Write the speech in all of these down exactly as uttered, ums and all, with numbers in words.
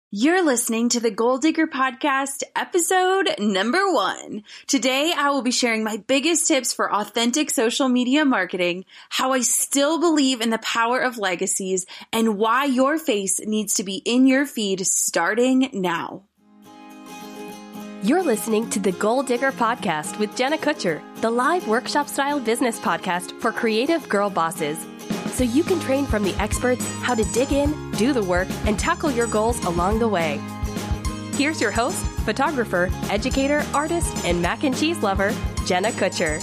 You're listening to the Goal Digger Podcast, episode number one. Today, I will be sharing my biggest tips for authentic social media marketing, how I still believe in the power of legacies, and why your face needs to be in your feed starting now. You're listening to the Goal Digger Podcast with Jenna Kutcher, the live workshop-style business podcast for creative girl bosses. So you can train from the experts how to dig in, do the work, and tackle your goals along the way. Here's your host, photographer, educator, artist, and mac and cheese lover, Jenna Kutcher.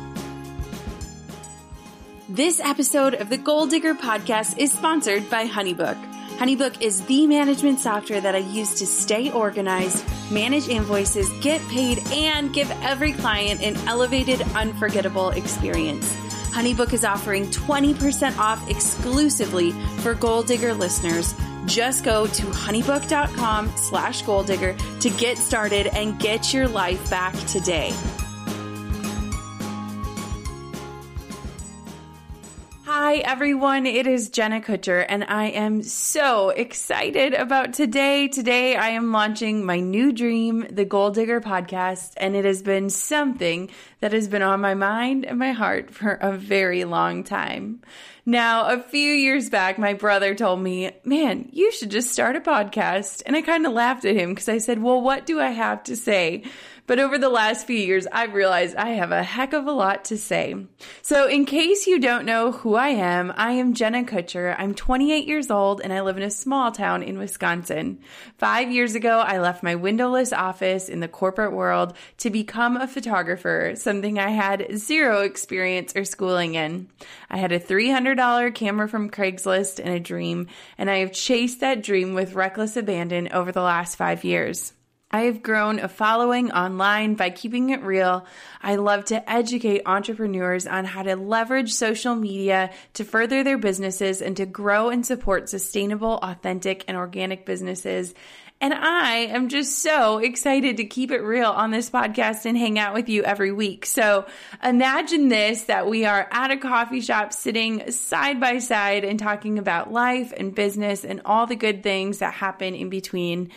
This episode of the Goal Digger Podcast is sponsored by Honeybook. Honeybook is the management software that I use to stay organized, manage invoices, get paid, and give every client an elevated, unforgettable experience. Honeybook is offering twenty percent off exclusively for Goal Digger listeners. Just go to honeybook.com slash Goal Digger to get started and get your life back today. Hi everyone, it is Jenna Kutcher and I am so excited about today. Today I am launching my new dream, the Goal Digger Podcast, and it has been something that has been on my mind and my heart for a very long time. Now, a few years back, my brother told me, man, you should just start a podcast. And I kind of laughed at him because I said, well, what do I have to say? But over the last few years, I've realized I have a heck of a lot to say. So in case you don't know who I am, I am Jenna Kutcher. I'm twenty-eight years old and I live in a small town in Wisconsin. Five years ago, I left my windowless office in the corporate world to become a photographer, something I had zero experience or schooling in. I had a three hundred dollars camera from Craigslist and a dream, and I have chased that dream with reckless abandon over the last five years. I have grown a following online by keeping it real. I love to educate entrepreneurs on how to leverage social media to further their businesses and to grow and support sustainable, authentic, and organic businesses. And I am just so excited to keep it real on this podcast and hang out with you every week. So imagine this, that we are at a coffee shop sitting side by side and talking about life and business and all the good things that happen in between.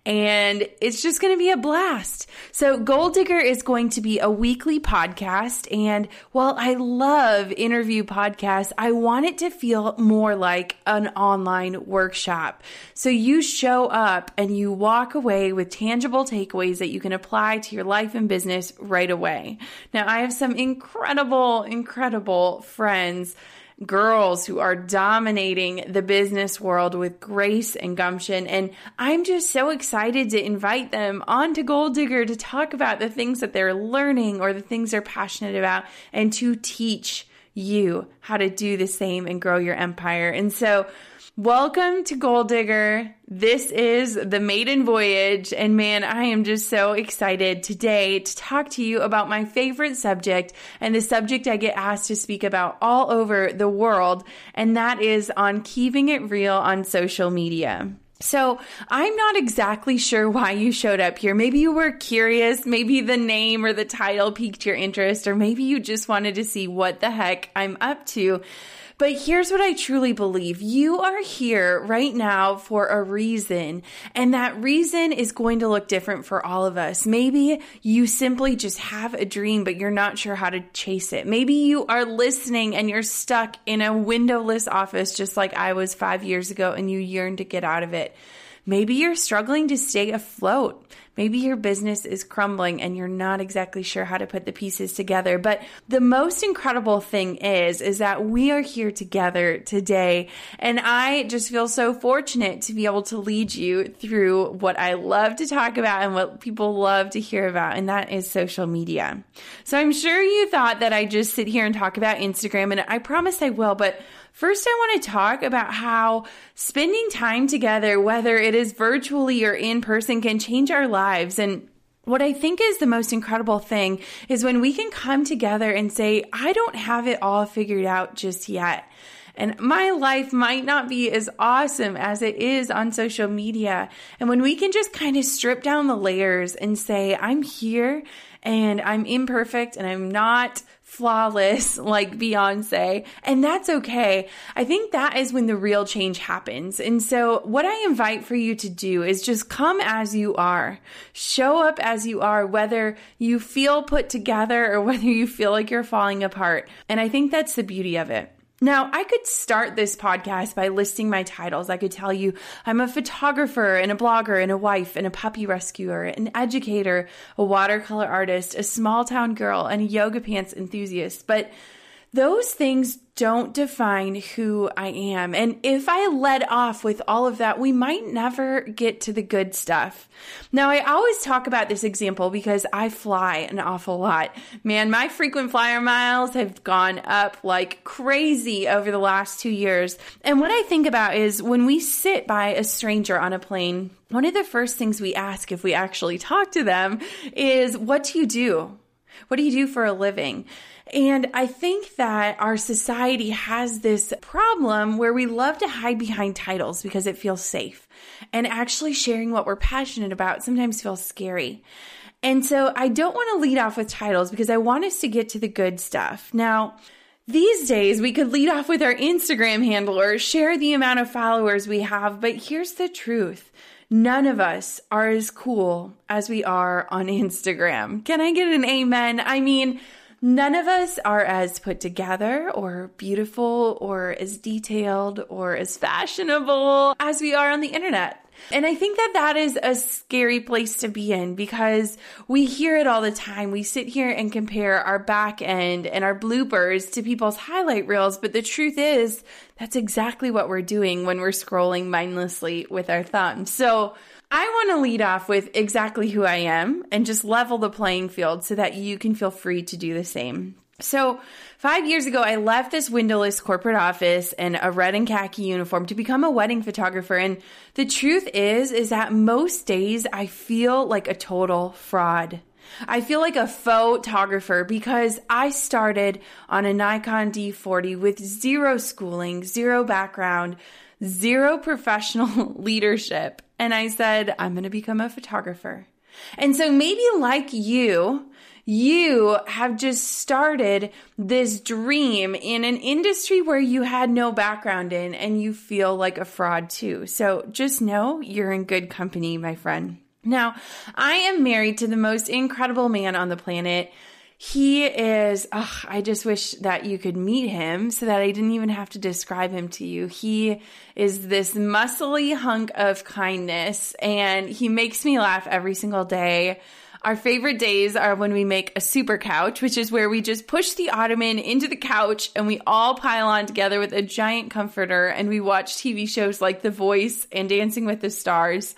And it's just going to be a blast. So Goal Digger is going to be a weekly podcast. And while I love interview podcasts, I want it to feel more like an online workshop. So you show up and you walk away with tangible takeaways that you can apply to your life and business right away. Now, I have some incredible, incredible friends, girls who are dominating the business world with grace and gumption. And I'm just so excited to invite them onto Goal Digger to talk about the things that they're learning or the things they're passionate about and to teach you how to do the same and grow your empire. And so welcome to Goal Digger. This is the maiden voyage, and man, I am just so excited today to talk to you about my favorite subject and the subject I get asked to speak about all over the world, and that is on keeping it real on social media. So I'm not exactly sure why you showed up here. Maybe you were curious, maybe the name or the title piqued your interest, or maybe you just wanted to see what the heck I'm up to. But here's what I truly believe. You are here right now for a reason, and that reason is going to look different for all of us. Maybe you simply just have a dream, but you're not sure how to chase it. Maybe you are listening and you're stuck in a windowless office just like I was five years ago and you yearn to get out of it. Maybe you're struggling to stay afloat. Maybe your business is crumbling and you're not exactly sure how to put the pieces together. But the most incredible thing is, is that we are here together today. And I just feel so fortunate to be able to lead you through what I love to talk about and what people love to hear about, and that is social media. So I'm sure you thought that I just sit here and talk about Instagram, and I promise I will, but first, I want to talk about how spending time together, whether it is virtually or in person, can change our lives. And what I think is the most incredible thing is when we can come together and say, I don't have it all figured out just yet. And my life might not be as awesome as it is on social media. And when we can just kind of strip down the layers and say, I'm here and I'm imperfect and I'm not flawless like Beyonce, and that's okay. I think that is when the real change happens. And so what I invite for you to do is just come as you are. Show up as you are, whether you feel put together or whether you feel like you're falling apart. And I think that's the beauty of it. Now, I could start this podcast by listing my titles. I could tell you I'm a photographer and a blogger and a wife and a puppy rescuer, an educator, a watercolor artist, a small town girl, and a yoga pants enthusiast. But those things don't define who I am. And if I led off with all of that, we might never get to the good stuff. Now, I always talk about this example because I fly an awful lot. Man, my frequent flyer miles have gone up like crazy over the last two years. And what I think about is when we sit by a stranger on a plane, one of the first things we ask if we actually talk to them is, what do you do? What do you do for a living? And I think that our society has this problem where we love to hide behind titles because it feels safe. And actually sharing what we're passionate about sometimes feels scary. And so I don't want to lead off with titles because I want us to get to the good stuff. Now, these days we could lead off with our Instagram handle or share the amount of followers we have, but here's the truth. None of us are as cool as we are on Instagram. Can I get an amen? I mean, none of us are as put together or beautiful or as detailed or as fashionable as we are on the internet. And I think that that is a scary place to be in because we hear it all the time. We sit here and compare our back end and our bloopers to people's highlight reels. But the truth is, that's exactly what we're doing when we're scrolling mindlessly with our thumbs. So I want to lead off with exactly who I am and just level the playing field so that you can feel free to do the same. So five years ago, I left this windowless corporate office and a red and khaki uniform to become a wedding photographer. And the truth is, is that most days I feel like a total fraud. I feel like a photographer because I started on a Nikon D forty with zero schooling, zero background, zero professional leadership. And I said, I'm going to become a photographer. And so maybe like you, you have just started this dream in an industry where you had no background in and you feel like a fraud too. So just know you're in good company, my friend. Now, I am married to the most incredible man on the planet. He is, oh, I just wish that you could meet him so that I didn't even have to describe him to you. He is this muscly hunk of kindness and he makes me laugh every single day. Our favorite days are when we make a super couch, which is where we just push the ottoman into the couch and we all pile on together with a giant comforter and we watch T V shows like The Voice and Dancing with the Stars.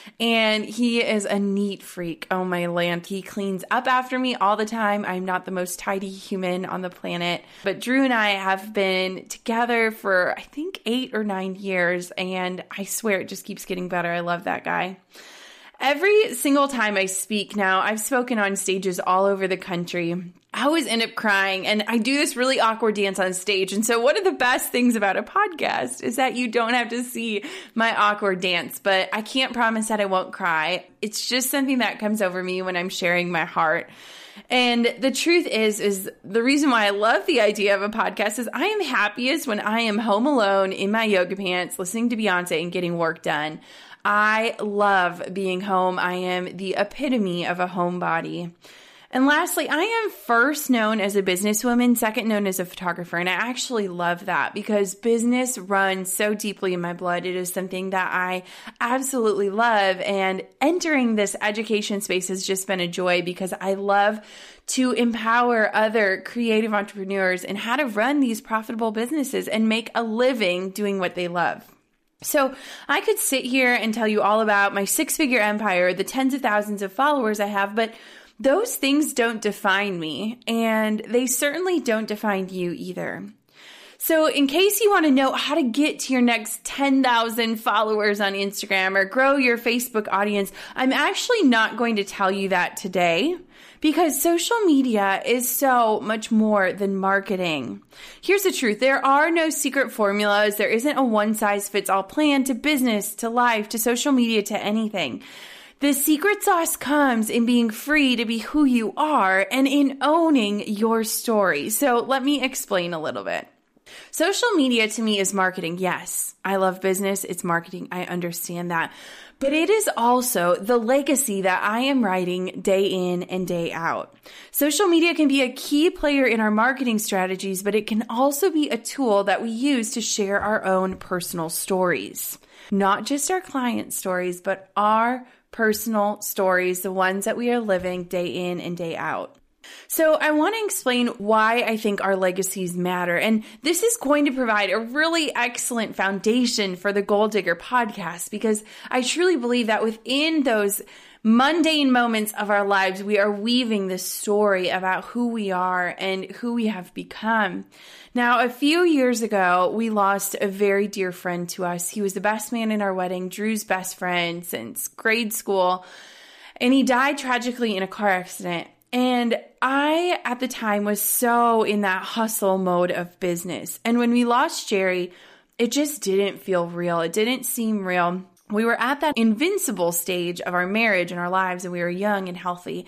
And he is a neat freak. Oh my land. He cleans up after me all the time. I'm not the most tidy human on the planet. But Drew and I have been together for, I think, eight or nine years. And I swear it just keeps getting better. I love that guy. Every single time I speak now, I've spoken on stages all over the country. I always end up crying and I do this really awkward dance on stage. And so one of the best things about a podcast is that you don't have to see my awkward dance, but I can't promise that I won't cry. It's just something that comes over me when I'm sharing my heart. And the truth is, is the reason why I love the idea of a podcast is I am happiest when I am home alone in my yoga pants, listening to Beyonce and getting work done. I love being home. I am the epitome of a homebody. And lastly, I am first known as a businesswoman, second known as a photographer. And I actually love that because business runs so deeply in my blood. It is something that I absolutely love. And entering this education space has just been a joy because I love to empower other creative entrepreneurs in how to run these profitable businesses and make a living doing what they love. So I could sit here and tell you all about my six-figure empire, the tens of thousands of followers I have, but those things don't define me, and they certainly don't define you either. So in case you want to know how to get to your next ten thousand followers on Instagram or grow your Facebook audience, I'm actually not going to tell you that today because social media is so much more than marketing. Here's the truth. There are no secret formulas. There isn't a one-size-fits-all plan to business, to life, to social media, to anything. The secret sauce comes in being free to be who you are and in owning your story. So let me explain a little bit. Social media to me is marketing. Yes, I love business. It's marketing. I understand that. But it is also the legacy that I am writing day in and day out. Social media can be a key player in our marketing strategies, but it can also be a tool that we use to share our own personal stories. Not just our client stories, but our personal stories, the ones that we are living day in and day out. So I want to explain why I think our legacies matter. And this is going to provide a really excellent foundation for the Goal Digger podcast, because I truly believe that within those mundane moments of our lives, we are weaving this story about who we are and who we have become. Now, a few years ago, we lost a very dear friend to us. He was the best man in our wedding, Drew's best friend since grade school, and he died tragically in a car accident. And I, at the time, was so in that hustle mode of business. And when we lost Jerry, it just didn't feel real. It didn't seem real. We were at that invincible stage of our marriage and our lives, and we were young and healthy.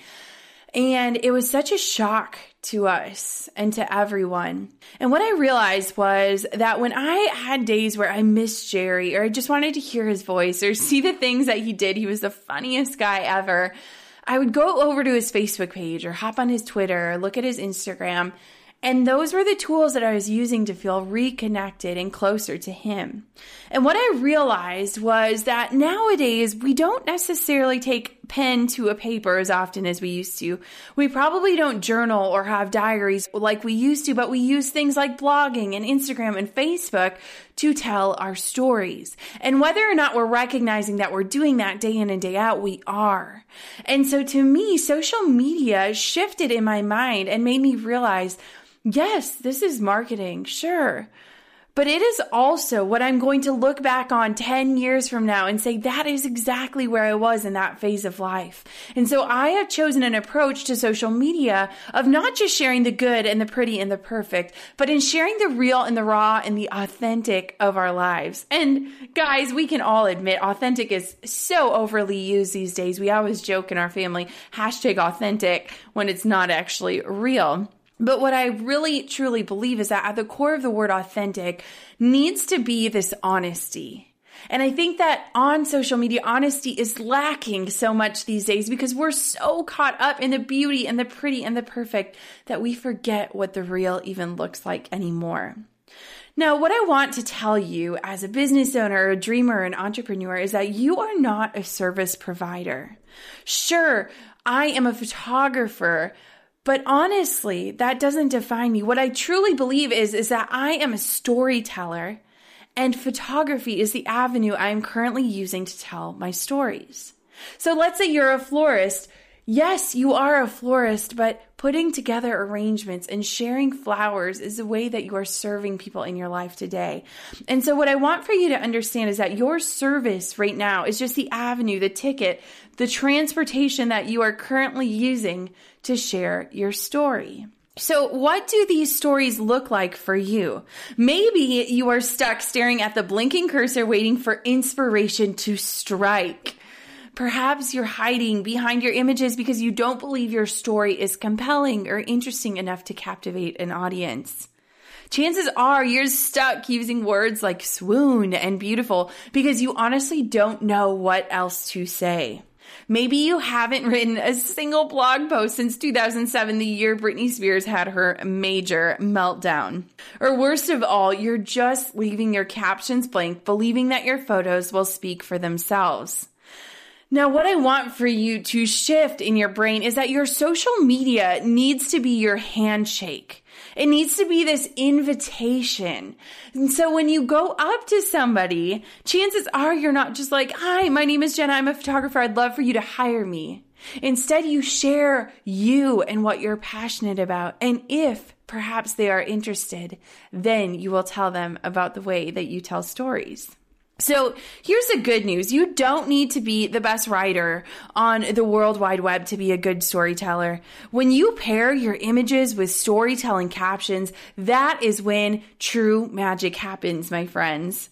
And it was such a shock to us and to everyone. And what I realized was that when I had days where I missed Jerry, or I just wanted to hear his voice or see the things that he did, he was the funniest guy ever, I would go over to his Facebook page or hop on his Twitter or look at his Instagram. And those were the tools that I was using to feel reconnected and closer to him. And what I realized was that nowadays we don't necessarily take pen to a paper as often as we used to. We probably don't journal or have diaries like we used to, but we use things like blogging and Instagram and Facebook to tell our stories. And whether or not we're recognizing that we're doing that day in and day out, we are. And so to me, social media shifted in my mind and made me realize, yes, this is marketing, sure. But it is also what I'm going to look back on ten years from now and say, that is exactly where I was in that phase of life. And so I have chosen an approach to social media of not just sharing the good and the pretty and the perfect, but in sharing the real and the raw and the authentic of our lives. And guys, we can all admit authentic is so overly used these days. We always joke in our family, hashtag authentic, when it's not actually real. But what I really, truly believe is that at the core of the word authentic needs to be this honesty. And I think that on social media, honesty is lacking so much these days because we're so caught up in the beauty and the pretty and the perfect that we forget what the real even looks like anymore. Now, what I want to tell you as a business owner, a dreamer, an entrepreneur is that you are not a service provider. Sure, I am a photographer, but honestly, that doesn't define me. What I truly believe is, is that I am a storyteller, and photography is the avenue I am currently using to tell my stories. So let's say you're a florist. Yes, you are a florist, but putting together arrangements and sharing flowers is the way that you are serving people in your life today. And so what I want for you to understand is that your service right now is just the avenue, the ticket, the transportation that you are currently using to share your story. So what do these stories look like for you? Maybe you are stuck staring at the blinking cursor waiting for inspiration to strike. Perhaps you're hiding behind your images because you don't believe your story is compelling or interesting enough to captivate an audience. Chances are you're stuck using words like swoon and beautiful because you honestly don't know what else to say. Maybe you haven't written a single blog post since two thousand seven, the year Britney Spears had her major meltdown. Or worst of all, you're just leaving your captions blank, believing that your photos will speak for themselves. Now, what I want for you to shift in your brain is that your social media needs to be your handshake. It needs to be this invitation. And so when you go up to somebody, chances are you're not just like, hi, my name is Jenna. I'm a photographer. I'd love for you to hire me. Instead, you share you and what you're passionate about. And if perhaps they are interested, then you will tell them about the way that you tell stories. So here's the good news. You don't need to be the best writer on the World Wide Web to be a good storyteller. When you pair your images with storytelling captions, that is when true magic happens, my friends.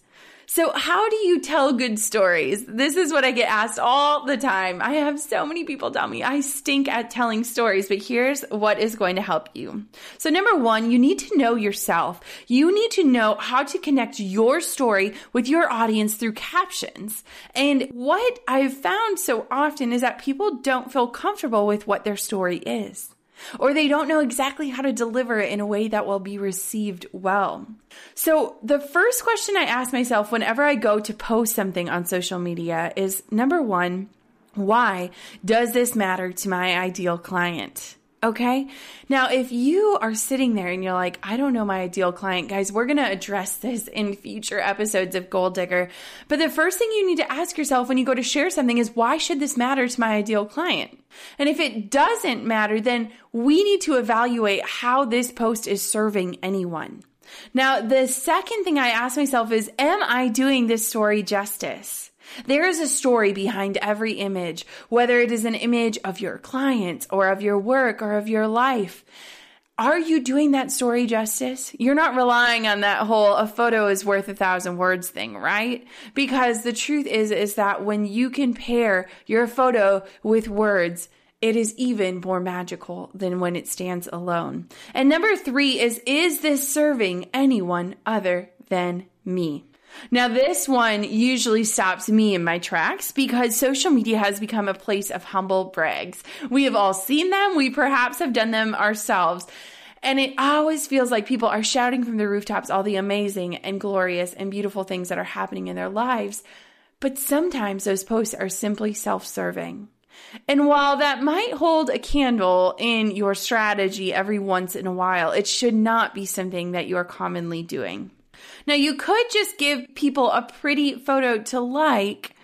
So how do you tell good stories? This is what I get asked all the time. I have so many people tell me I stink at telling stories, but here's what is going to help you. So number one, you need to know yourself. You need to know how to connect your story with your audience through captions. And what I've found so often is that people don't feel comfortable with what their story is, or they don't know exactly how to deliver it in a way that will be received well. So the first question I ask myself whenever I go to post something on social media is, number one, why does this matter to my ideal client? Okay. Now, if you are sitting there and you're like, I don't know my ideal client, guys, we're going to address this in future episodes of Goal Digger. But the first thing you need to ask yourself when you go to share something is, why should this matter to my ideal client? And if it doesn't matter, then we need to evaluate how this post is serving anyone. Now, the second thing I ask myself is, am I doing this story justice? There is a story behind every image, whether it is an image of your clients or of your work or of your life. Are you doing that story justice? You're not relying on that whole a photo is worth a thousand words thing, right? Because the truth is, is that when you can pair your photo with words, it is even more magical than when it stands alone. And number three is, is this serving anyone other than me? Now, this one usually stops me in my tracks because social media has become a place of humble brags. We have all seen them. We perhaps have done them ourselves. And it always feels like people are shouting from the rooftops all the amazing and glorious and beautiful things that are happening in their lives. But sometimes those posts are simply self-serving. And while that might hold a candle in your strategy every once in a while, it should not be something that you are commonly doing. Now, you could just give people a pretty photo to like,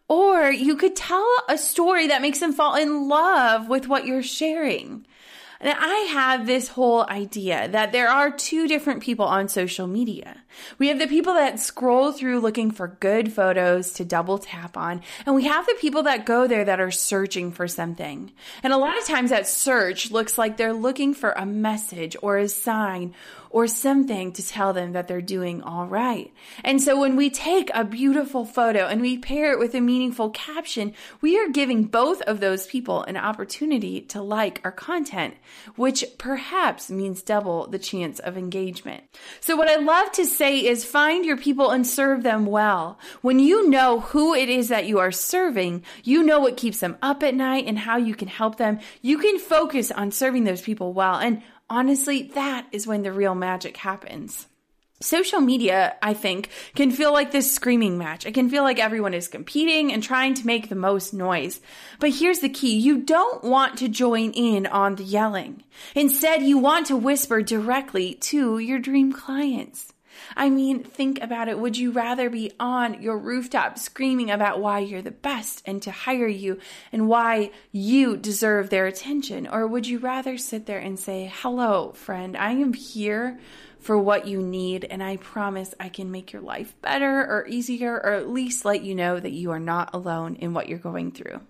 or you could tell a story that makes them fall in love with what you're sharing. And I have this whole idea that there are two different people on social media. We have the people that scroll through looking for good photos to double tap on, and we have the people that go there that are searching for something. And a lot of times that search looks like they're looking for a message or a sign or something to tell them that they're doing all right. And so when we take a beautiful photo and we pair it with a meaningful caption, we are giving both of those people an opportunity to like our content, which perhaps means double the chance of engagement. So what I love to say is, find your people and serve them well. When you know who it is that you are serving, you know what keeps them up at night and how you can help them. You can focus on serving those people well. And honestly, that is when the real magic happens. Social media, I think, can feel like this screaming match. It can feel like everyone is competing and trying to make the most noise. But here's the key. You don't want to join in on the yelling. Instead, you want to whisper directly to your dream clients. I mean, think about it. Would you rather be on your rooftop screaming about why you're the best and to hire you and why you deserve their attention? Or would you rather sit there and say, hello, friend, I am here for what you need, and I promise I can make your life better or easier, or at least let you know that you are not alone in what you're going through.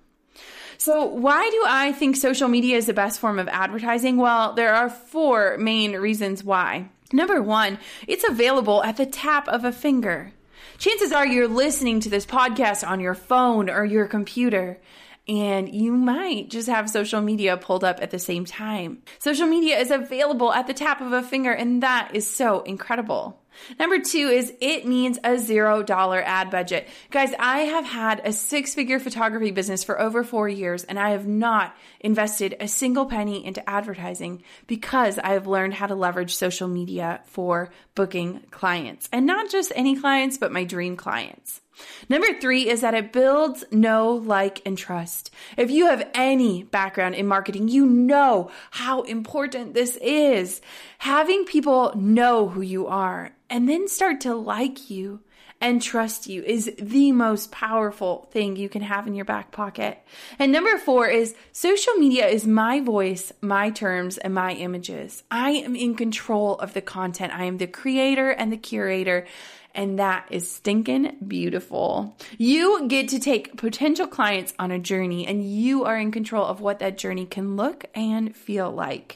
So why do I think social media is the best form of advertising? Well, there are four main reasons why. Number one, it's available at the tap of a finger. Chances are you're listening to this podcast on your phone or your computer, and you might just have social media pulled up at the same time. Social media is available at the tap of a finger, and that is so incredible. Number two is it means a zero dollar ad budget. Guys, I have had a six-figure photography business for over four years, and I have not invested a single penny into advertising because I have learned how to leverage social media for booking clients. And not just any clients, but my dream clients. Number three is that it builds know, like, and trust. If you have any background in marketing, you know how important this is. Having people know who you are and then start to like you and trust you is the most powerful thing you can have in your back pocket. And number four is social media is my voice, my terms, and my images. I am in control of the content. I am the creator and the curator. And that is stinking beautiful. You get to take potential clients on a journey, and you are in control of what that journey can look and feel like.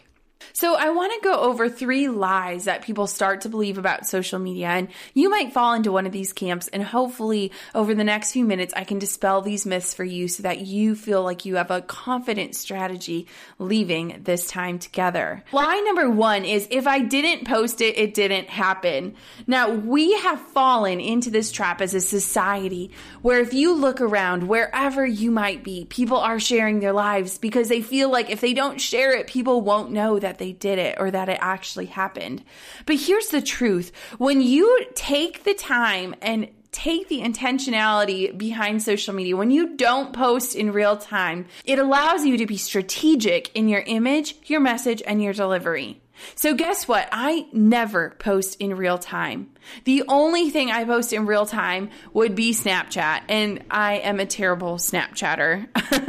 So I want to go over three lies that people start to believe about social media, and you might fall into one of these camps, and hopefully over the next few minutes I can dispel these myths for you so that you feel like you have a confident strategy leaving this time together. Lie number one is, if I didn't post it, it didn't happen. Now, we have fallen into this trap as a society where if you look around, wherever you might be, people are sharing their lives because they feel like if they don't share it, people won't know that they did it or that it actually happened. But here's the truth. When you take the time and take the intentionality behind social media, when you don't post in real time, it allows you to be strategic in your image, your message, and your delivery. So guess what? I never post in real time. The only thing I post in real time would be Snapchat, and I am a terrible Snapchatter.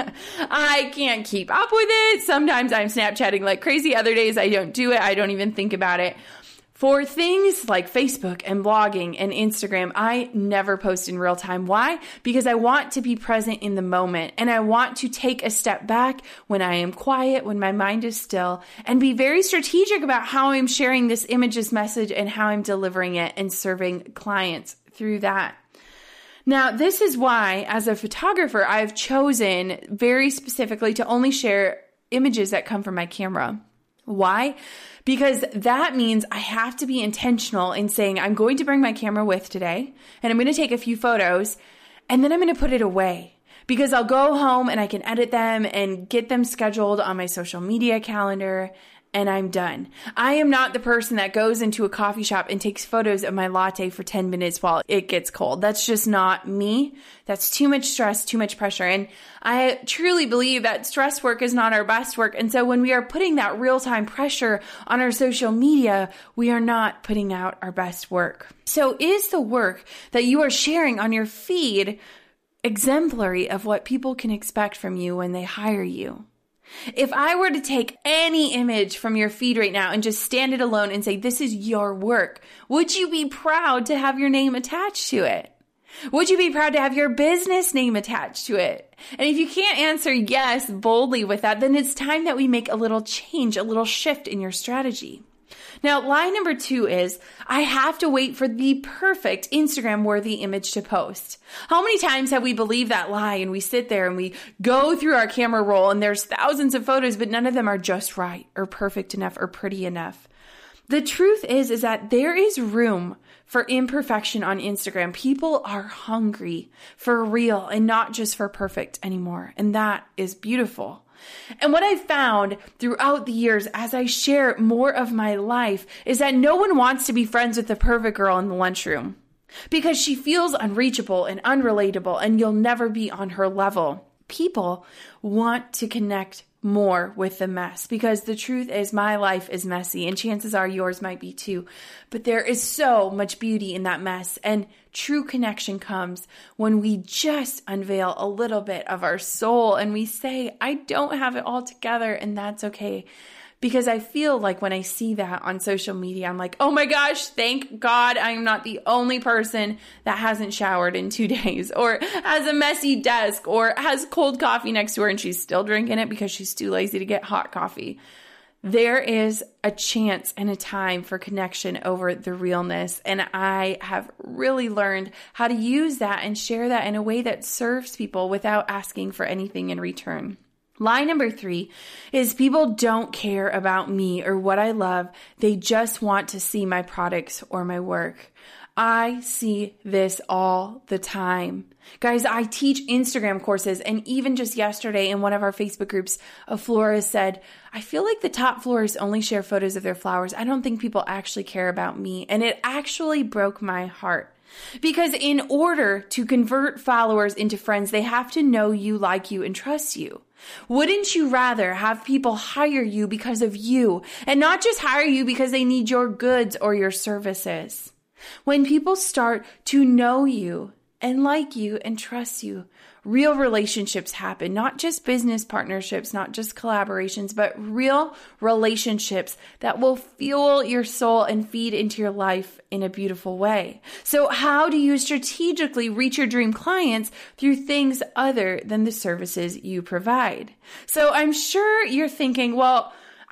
I can't keep up with it. Sometimes I'm Snapchatting like crazy. Other days I don't do it. I don't even think about it. For things like Facebook and blogging and Instagram, I never post in real time. Why? Because I want to be present in the moment, and I want to take a step back when I am quiet, when my mind is still, and be very strategic about how I'm sharing this image, this message, and how I'm delivering it and serving clients through that. Now, this is why, as a photographer, I've chosen very specifically to only share images that come from my camera. Why? Because that means I have to be intentional in saying, I'm going to bring my camera with today, and I'm going to take a few photos, and then I'm going to put it away. Because I'll go home and I can edit them and get them scheduled on my social media calendar, and I'm done. I am not the person that goes into a coffee shop and takes photos of my latte for ten minutes while it gets cold. That's just not me. That's too much stress, too much pressure. And I truly believe that stress work is not our best work. And so when we are putting that real-time pressure on our social media, we are not putting out our best work. So is the work that you are sharing on your feed exemplary of what people can expect from you when they hire you? If I were to take any image from your feed right now and just stand it alone and say, this is your work, would you be proud to have your name attached to it? Would you be proud to have your business name attached to it? And if you can't answer yes boldly with that, then it's time that we make a little change, a little shift in your strategy. Now, lie number two is, I have to wait for the perfect Instagram-worthy image to post. How many times have we believed that lie and we sit there and we go through our camera roll and there's thousands of photos, but none of them are just right or perfect enough or pretty enough? The truth is, is that there is room for imperfection on Instagram. People are hungry for real and not just for perfect anymore. And that is beautiful. And what I've found throughout the years as I share more of my life is that no one wants to be friends with the perfect girl in the lunchroom because she feels unreachable and unrelatable and you'll never be on her level. People want to connect more with the mess because the truth is my life is messy and chances are yours might be too. But there is so much beauty in that mess, and true connection comes when we just unveil a little bit of our soul and we say, I don't have it all together, and that's okay. Because I feel like when I see that on social media, I'm like, oh my gosh, thank God I am not the only person that hasn't showered in two days or has a messy desk or has cold coffee next to her and she's still drinking it because she's too lazy to get hot coffee. There is a chance and a time for connection over the realness. And I have really learned how to use that and share that in a way that serves people without asking for anything in return. Lie number three is people don't care about me or what I love. They just want to see my products or my work. I see this all the time. Guys, I teach Instagram courses, and even just yesterday in one of our Facebook groups, a florist said, I feel like the top florists only share photos of their flowers. I don't think people actually care about me. And it actually broke my heart. Because in order to convert followers into friends, they have to know you, like you, and trust you. Wouldn't you rather have people hire you because of you and not just hire you because they need your goods or your services? When people start to know you and like you and trust you, real relationships happen, not just business partnerships, not just collaborations, but real relationships that will fuel your soul and feed into your life in a beautiful way. So how do you strategically reach your dream clients through things other than the services you provide? So I'm sure you're thinking, well,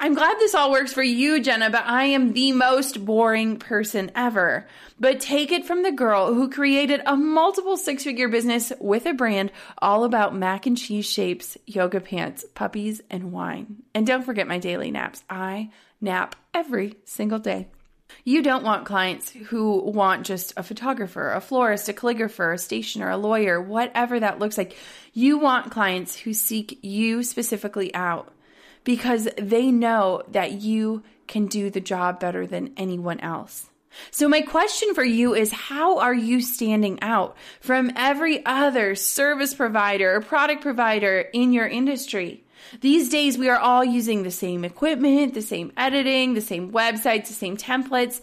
I'm glad this all works for you, Jenna, but I am the most boring person ever. But take it from the girl who created a multiple six-figure business with a brand all about mac and cheese shapes, yoga pants, puppies, and wine. And don't forget my daily naps. I nap every single day. You don't want clients who want just a photographer, a florist, a calligrapher, a stationer, a lawyer, whatever that looks like. You want clients who seek you specifically out because they know that you can do the job better than anyone else. So my question for you is, how are you standing out from every other service provider or product provider in your industry? These days, we are all using the same equipment, the same editing, the same websites, the same templates.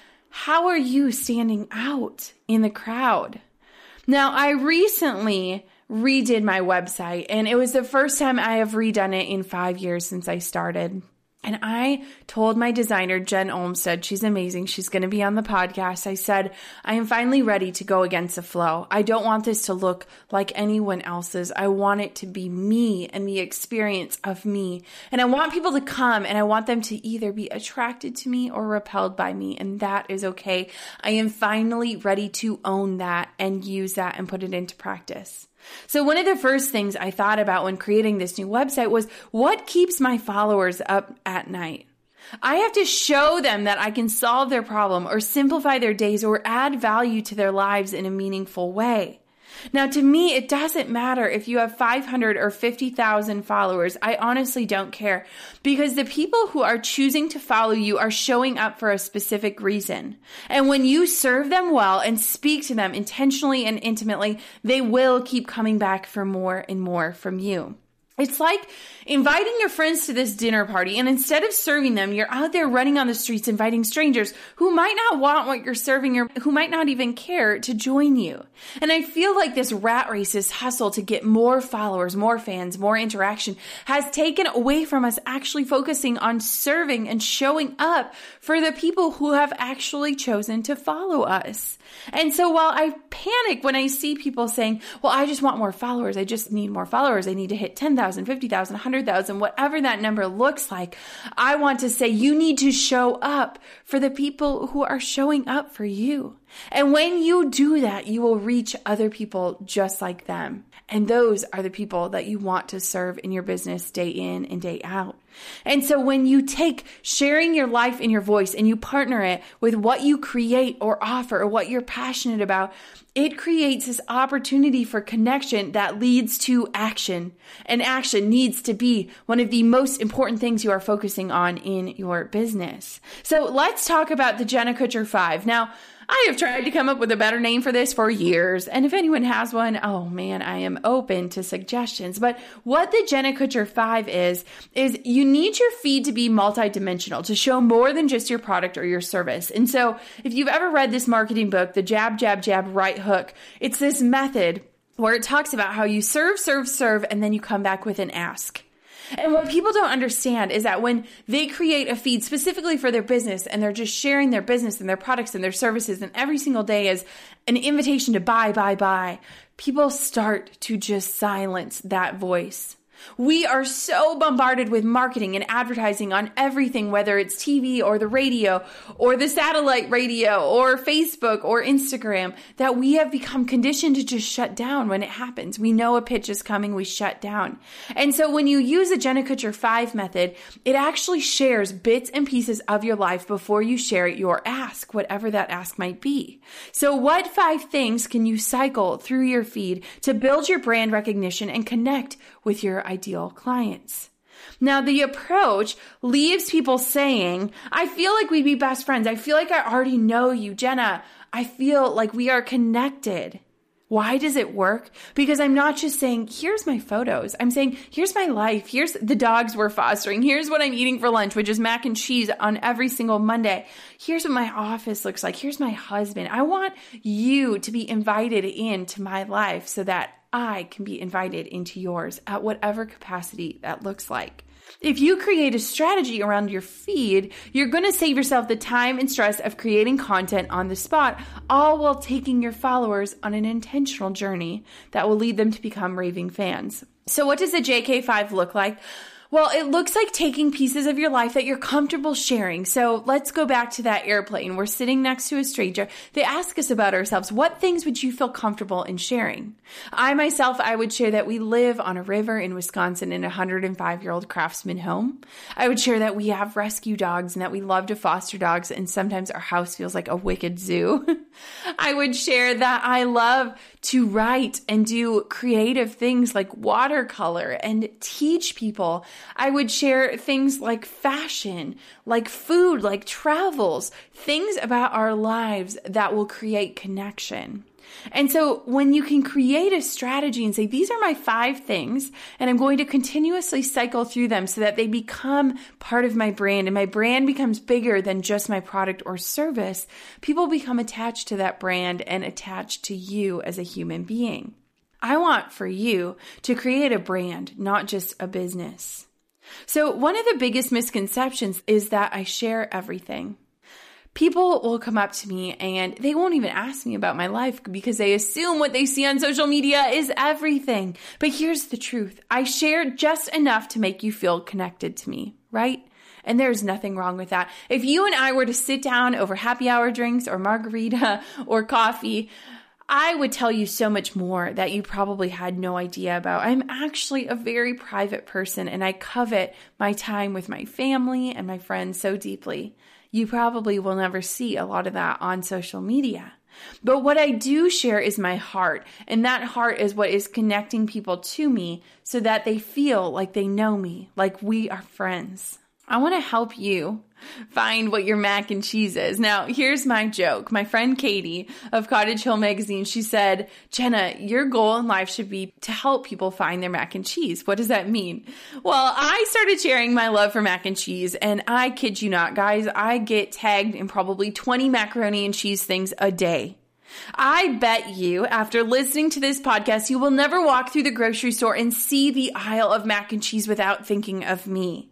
How are you standing out in the crowd? Now, I recently redid my website, and it was the first time I have redone it in five years since I started. And I told my designer, Jen Olmstead, she's amazing. She's going to be on the podcast. I said, I am finally ready to go against the flow. I don't want this to look like anyone else's. I want it to be me and the experience of me. And I want people to come and I want them to either be attracted to me or repelled by me. And that is okay. I am finally ready to own that and use that and put it into practice. So one of the first things I thought about when creating this new website was, what keeps my followers up at night? I have to show them that I can solve their problem or simplify their days or add value to their lives in a meaningful way. Now, to me, it doesn't matter if you have five hundred or fifty thousand followers. I honestly don't care, because the people who are choosing to follow you are showing up for a specific reason. And when you serve them well and speak to them intentionally and intimately, they will keep coming back for more and more from you. It's like inviting your friends to this dinner party, and instead of serving them, you're out there running on the streets inviting strangers who might not want what you're serving or who might not even care to join you. And I feel like this rat race, this hustle to get more followers, more fans, more interaction has taken away from us actually focusing on serving and showing up for the people who have actually chosen to follow us. And so while I panic when I see people saying, well, I just want more followers, I just need more followers, I need to hit ten thousand, fifty thousand, one hundred thousand, whatever that number looks like, I want to say you need to show up for the people who are showing up for you. And when you do that, you will reach other people just like them. And those are the people that you want to serve in your business day in and day out. And so when you take sharing your life and your voice and you partner it with what you create or offer or what you're passionate about, it creates this opportunity for connection that leads to action. And action needs to be one of the most important things you are focusing on in your business. So let's talk about the Jenna Kutcher five. Now, I have tried to come up with a better name for this for years, and if anyone has one, oh man, I am open to suggestions. But what the Jenna Kutcher five is, is you need your feed to be multidimensional, to show more than just your product or your service. And so if you've ever read this marketing book, The Jab, Jab, Jab, Right Hook, it's this method where it talks about how you serve, serve, serve, and then you come back with an ask. And what people don't understand is that when they create a feed specifically for their business and they're just sharing their business and their products and their services, and every single day is an invitation to buy, buy, buy, people start to just silence that voice. We are so bombarded with marketing and advertising on everything, whether it's T V or the radio or the satellite radio or Facebook or Instagram, that we have become conditioned to just shut down when it happens. We know a pitch is coming, we shut down. And so when you use the Jenna Kutcher five method, it actually shares bits and pieces of your life before you share your ask, whatever that ask might be. So what five things can you cycle through your feed to build your brand recognition and connect with your ideal clients? Now, the approach leaves people saying, I feel like we'd be best friends. I feel like I already know you, Jenna. I feel like we are connected. Why does it work? Because I'm not just saying, here's my photos. I'm saying, here's my life. Here's the dogs we're fostering. Here's what I'm eating for lunch, which is mac and cheese on every single Monday. Here's what my office looks like. Here's my husband. I want you to be invited into my life so that I can be invited into yours at whatever capacity that looks like. If you create a strategy around your feed, you're going to save yourself the time and stress of creating content on the spot, all while taking your followers on an intentional journey that will lead them to become raving fans. So what does the J K five look like? Well, it looks like taking pieces of your life that you're comfortable sharing. So let's go back to that airplane. We're sitting next to a stranger. They ask us about ourselves. What things would you feel comfortable in sharing? I myself, I would share that we live on a river in Wisconsin in a one hundred five-year-old craftsman home. I would share that we have rescue dogs and that we love to foster dogs, and sometimes our house feels like a wicked zoo. I would share that I love to write and do creative things like watercolor and teach people. I would share things like fashion, like food, like travels, things about our lives that will create connection. And so when you can create a strategy and say, these are my five things, and I'm going to continuously cycle through them so that they become part of my brand, and my brand becomes bigger than just my product or service, people become attached to that brand and attached to you as a human being. I want for you to create a brand, not just a business. So one of the biggest misconceptions is that I share everything. People will come up to me and they won't even ask me about my life because they assume what they see on social media is everything. But here's the truth. I share just enough to make you feel connected to me, right? And there's nothing wrong with that. If you and I were to sit down over happy hour drinks or margarita or coffee, I would tell you so much more that you probably had no idea about. I'm actually a very private person, and I covet my time with my family and my friends so deeply. You probably will never see a lot of that on social media. But what I do share is my heart, and that heart is what is connecting people to me so that they feel like they know me, like we are friends. I want to help you find what your mac and cheese is. Now, here's my joke. My friend Katie of Cottage Hill Magazine, she said, Jenna, your goal in life should be to help people find their mac and cheese. What does that mean? Well, I started sharing my love for mac and cheese, and I kid you not, guys, I get tagged in probably twenty macaroni and cheese things a day. I bet you, after listening to this podcast, you will never walk through the grocery store and see the aisle of mac and cheese without thinking of me.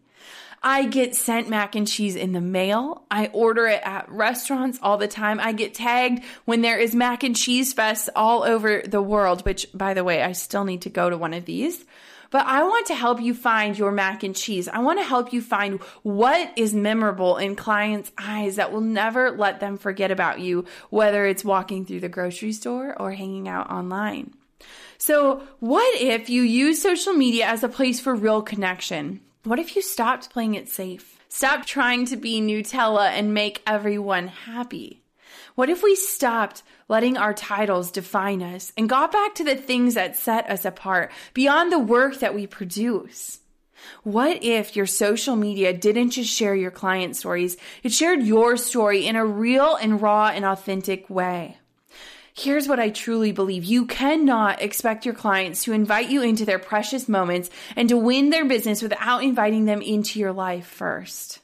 I get sent mac and cheese in the mail. I order it at restaurants all the time. I get tagged when there is mac and cheese fests all over the world, which, by the way, I still need to go to one of these. But I want to help you find your mac and cheese. I want to help you find what is memorable in clients' eyes that will never let them forget about you, whether it's walking through the grocery store or hanging out online. So what if you use social media as a place for real connection? What if you stopped playing it safe? Stop trying to be Nutella and make everyone happy. What if we stopped letting our titles define us and got back to the things that set us apart beyond the work that we produce? What if your social media didn't just share your client stories, it shared your story in a real and raw and authentic way? Here's what I truly believe. You cannot expect your clients to invite you into their precious moments and to win their business without inviting them into your life first.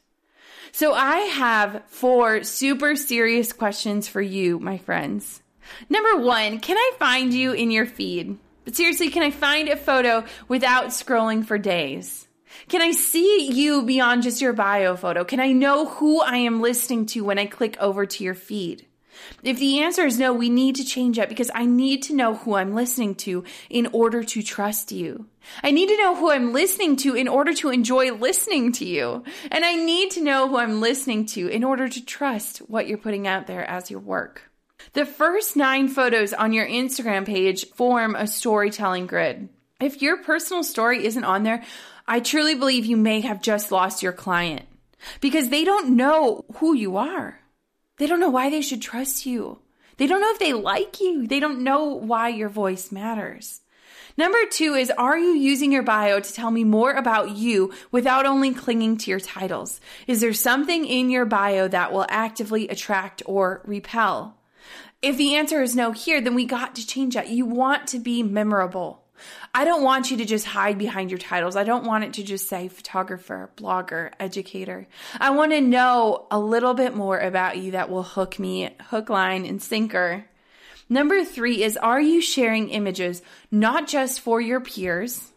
So I have four super serious questions for you, my friends. Number one, can I find you in your feed? But seriously, can I find a photo without scrolling for days? Can I see you beyond just your bio photo? Can I know who I am listening to when I click over to your feed? If the answer is no, we need to change that because I need to know who I'm listening to in order to trust you. I need to know who I'm listening to in order to enjoy listening to you. And I need to know who I'm listening to in order to trust what you're putting out there as your work. The first nine photos on your Instagram page form a storytelling grid. If your personal story isn't on there, I truly believe you may have just lost your client because they don't know who you are. They don't know why they should trust you. They don't know if they like you. They don't know why your voice matters. Number two is, are you using your bio to tell me more about you without only clinging to your titles? Is there something in your bio that will actively attract or repel? If the answer is no here, then we got to change that. You want to be memorable. I don't want you to just hide behind your titles. I don't want it to just say photographer, blogger, educator. I want to know a little bit more about you that will hook me, hook, line, and sinker. Number three is, are you sharing images not just for your peers,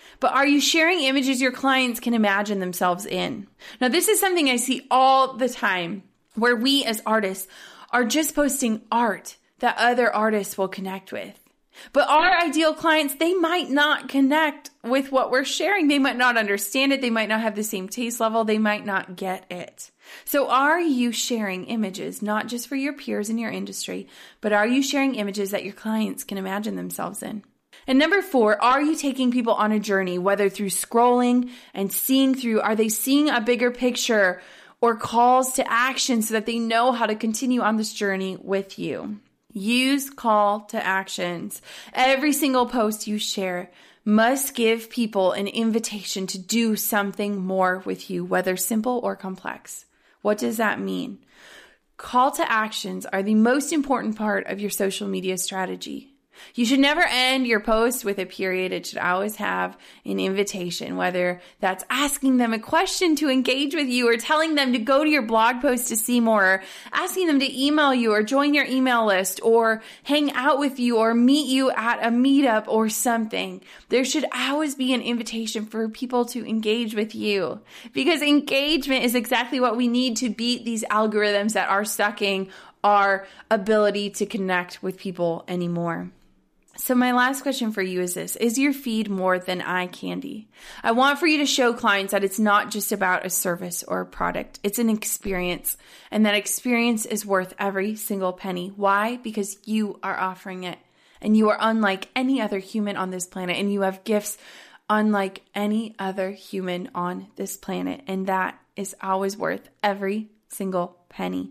But are you sharing images your clients can imagine themselves in? Now, this is something I see all the time, where we as artists are just posting art that other artists will connect with. But our ideal clients, they might not connect with what we're sharing. They might not understand it. They might not have the same taste level. They might not get it. So are you sharing images, not just for your peers in your industry, but are you sharing images that your clients can imagine themselves in? And number four, are you taking people on a journey, whether through scrolling and seeing through, are they seeing a bigger picture or calls to action so that they know how to continue on this journey with you? Use call to actions. Every single post you share must give people an invitation to do something more with you, whether simple or complex. What does that mean? Call to actions are the most important part of your social media strategy. You should never end your post with a period. It should always have an invitation, whether that's asking them a question to engage with you or telling them to go to your blog post to see more, or asking them to email you or join your email list or hang out with you or meet you at a meetup or something. There should always be an invitation for people to engage with you, because engagement is exactly what we need to beat these algorithms that are sucking our ability to connect with people anymore. So my last question for you is this: is your feed more than eye candy? I want for you to show clients that it's not just about a service or a product. It's an experience, and that experience is worth every single penny. Why? Because you are offering it, and you are unlike any other human on this planet, and you have gifts unlike any other human on this planet, and that is always worth every single penny.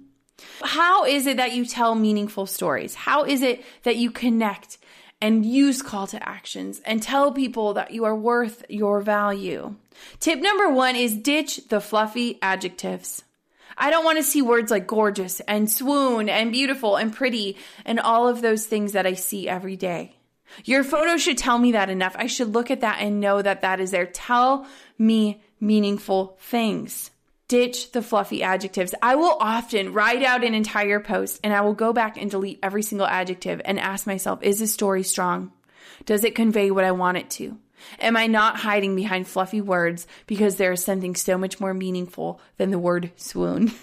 How is it that you tell meaningful stories? How is it that you connect and use call to actions and tell people that you are worth your value? Tip number one is ditch the fluffy adjectives. I don't want to see words like gorgeous and swoon and beautiful and pretty and all of those things that I see every day. Your photo should tell me that enough. I should look at that and know that that is there. Tell me meaningful things. Ditch the fluffy adjectives. I will often write out an entire post and I will go back and delete every single adjective and ask myself, is this story strong? Does it convey what I want it to? Am I not hiding behind fluffy words because there is something so much more meaningful than the word swoon?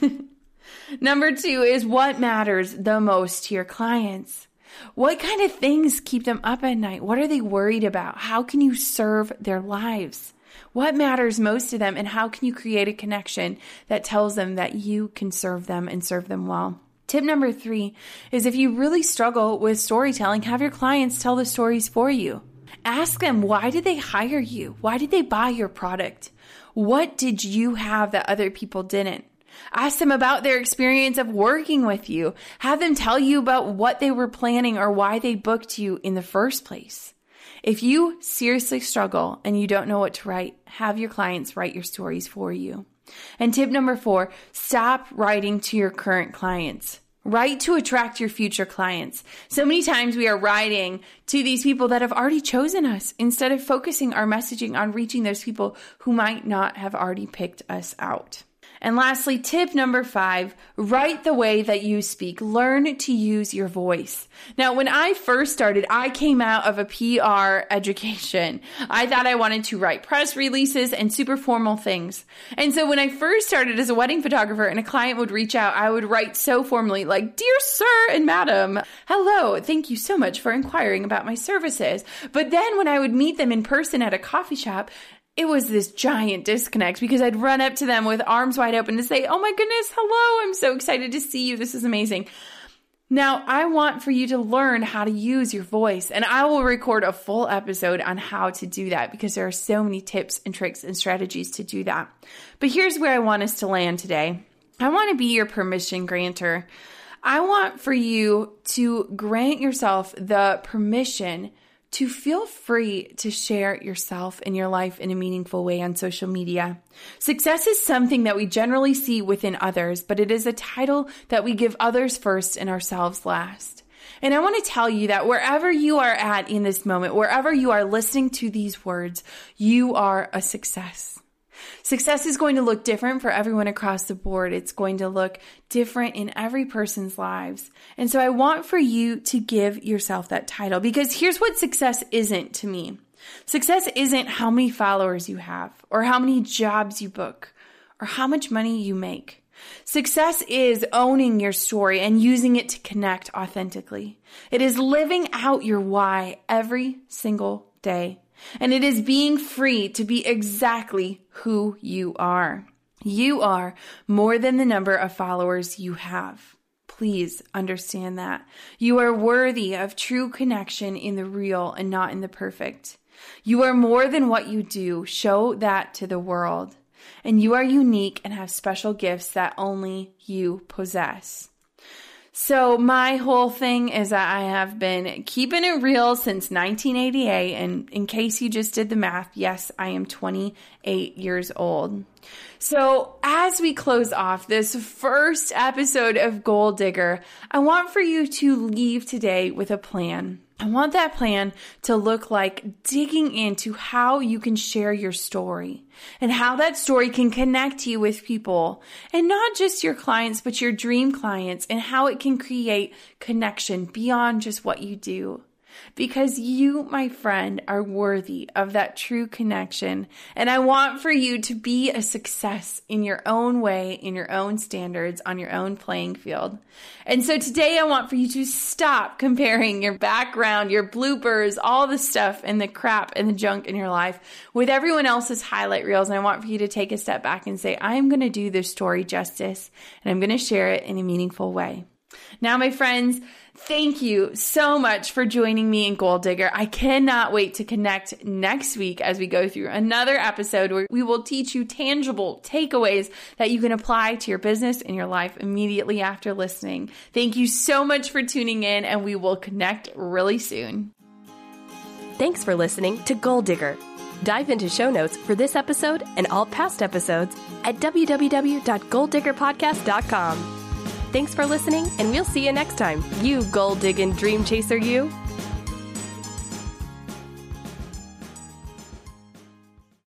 Number two is what matters the most to your clients. What kind of things keep them up at night? What are they worried about? How can you serve their lives? What matters most to them, and how can you create a connection that tells them that you can serve them and serve them well? Tip number three is if you really struggle with storytelling, have your clients tell the stories for you. Ask them, why did they hire you? Why did they buy your product? What did you have that other people didn't? Ask them about their experience of working with you. Have them tell you about what they were planning or why they booked you in the first place. If you seriously struggle and you don't know what to write, have your clients write your stories for you. And tip number four, stop writing to your current clients. Write to attract your future clients. So many times we are writing to these people that have already chosen us instead of focusing our messaging on reaching those people who might not have already picked us out. And lastly, tip number five, write the way that you speak. Learn to use your voice. Now, when I first started, I came out of a P R education. I thought I wanted to write press releases and super formal things. And so when I first started as a wedding photographer and a client would reach out, I would write so formally like, "Dear sir and madam, hello, thank you so much for inquiring about my services." But then when I would meet them in person at a coffee shop, it was this giant disconnect because I'd run up to them with arms wide open to say, "Oh my goodness, hello, I'm so excited to see you. This is amazing." Now, I want for you to learn how to use your voice, and I will record a full episode on how to do that because there are so many tips and tricks and strategies to do that. But here's where I want us to land today. I want to be your permission granter. I want for you to grant yourself the permission to feel free to share yourself and your life in a meaningful way on social media. Success is something that we generally see within others, but it is a title that we give others first and ourselves last. And I want to tell you that wherever you are at in this moment, wherever you are listening to these words, you are a success. Success is going to look different for everyone across the board. It's going to look different in every person's lives. And so I want for you to give yourself that title, because here's what success isn't to me. Success isn't how many followers you have, or how many jobs you book, or how much money you make. Success is owning your story and using it to connect authentically. It is living out your why every single day. And it is being free to be exactly who you are. You are more than the number of followers you have. Please understand that. You are worthy of true connection in the real and not in the perfect. You are more than what you do. Show that to the world. And you are unique and have special gifts that only you possess. So my whole thing is that I have been keeping it real since nineteen eighty-eight. And in case you just did the math, yes, I am twenty-eight years old. So as we close off this first episode of Goal Digger, I want for you to leave today with a plan. I want that plan to look like digging into how you can share your story and how that story can connect you with people, and not just your clients, but your dream clients, and how it can create connection beyond just what you do. Because you, my friend, are worthy of that true connection. And I want for you to be a success in your own way, in your own standards, on your own playing field. And so today I want for you to stop comparing your background, your bloopers, all the stuff and the crap and the junk in your life with everyone else's highlight reels. And I want for you to take a step back and say, I'm going to do this story justice, and I'm going to share it in a meaningful way. Now, my friends, thank you so much for joining me in Goal Digger. I cannot wait to connect next week as we go through another episode where we will teach you tangible takeaways that you can apply to your business and your life immediately after listening. Thank you so much for tuning in, and we will connect really soon. Thanks for listening to Goal Digger. Dive into show notes for this episode and all past episodes at w w w dot goal digger podcast dot com. Thanks for listening, and we'll see you next time. You gold-digging dream chaser, you.